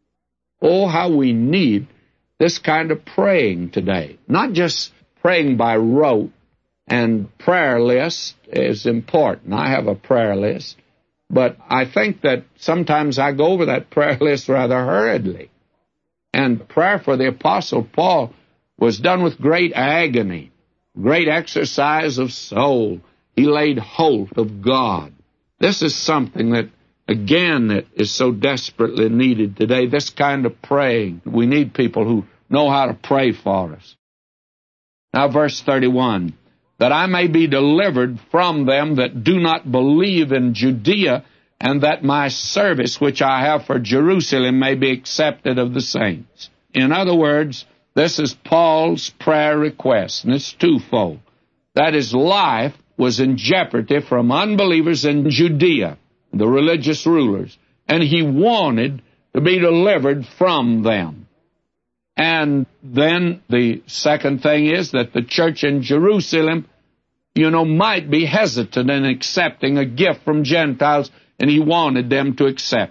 Oh, how we need this kind of praying today. Not just praying by rote, and prayer list is important. I have a prayer list, but I think that sometimes I go over that prayer list rather hurriedly. And prayer for the Apostle Paul was done with great agony, great exercise of soul. He laid hold of God. This is something that, again, that is so desperately needed today, this kind of praying. We need people who know how to pray for us. Now, verse 31. That I may be delivered from them that do not believe in Judea, and that my service which I have for Jerusalem may be accepted of the saints. In other words, this is Paul's prayer request, and it's twofold. That his life was in jeopardy from unbelievers in Judea, the religious rulers, and he wanted to be delivered from them. And then the second thing is that the church in Jerusalem, might be hesitant in accepting a gift from Gentiles, and he wanted them to accept.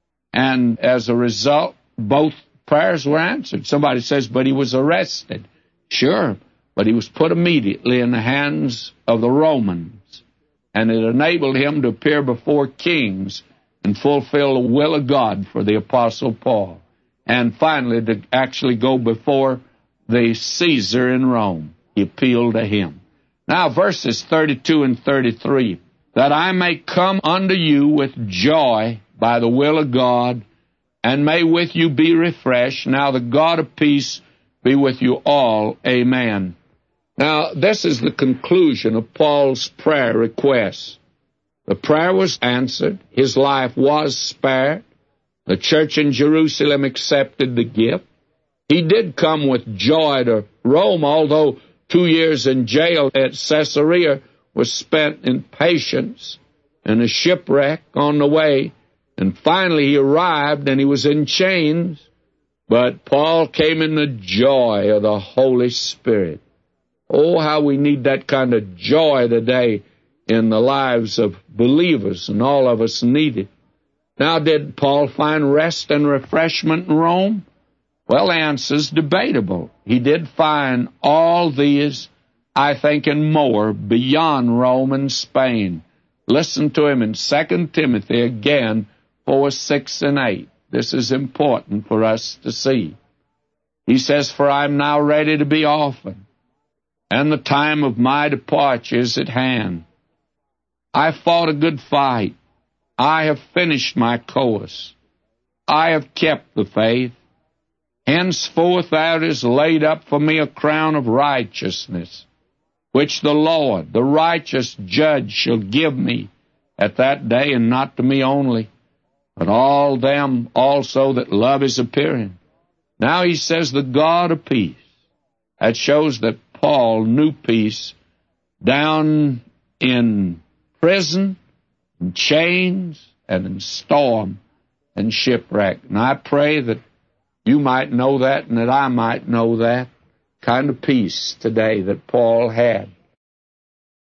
And as a result, both prayers were answered. Somebody says, but he was arrested. Sure, but he was put immediately in the hands of the Romans, and it enabled him to appear before kings and fulfill the will of God for the Apostle Paul. and finally to actually go before the Caesar in Rome. He appealed to him. Now, verses 32 and 33, that I may come unto you with joy by the will of God, and may with you be refreshed. Now the God of peace be with you all. Amen. Now, this is the conclusion of Paul's prayer request. The prayer was answered. His life was spared. The church in Jerusalem accepted the gift. He did come with joy to Rome, although 2 years in jail at Caesarea was spent in patience and a shipwreck on the way. And finally he arrived and he was in chains. But Paul came in the joy of the Holy Spirit. Oh, how we need that kind of joy today in the lives of believers, and all of us need it. Now, did Paul find rest and refreshment in Rome? Well, the answer's debatable. He did find all these, I think, and more beyond Rome and Spain. Listen to him in 2 Timothy again, 4, 6, and 8. This is important for us to see. He says, for I am now ready to be offered, and the time of my departure is at hand. I fought a good fight. I have finished my course. I have kept the faith. Henceforth there is laid up for me a crown of righteousness, which the Lord, the righteous judge, shall give me at that day, and not to me only, but all them also that love his appearing. Now he says, the God of peace. That shows that Paul knew peace down in prison, in chains, and in storm and shipwreck. And I pray that you might know that, and that I might know that kind of peace today that Paul had.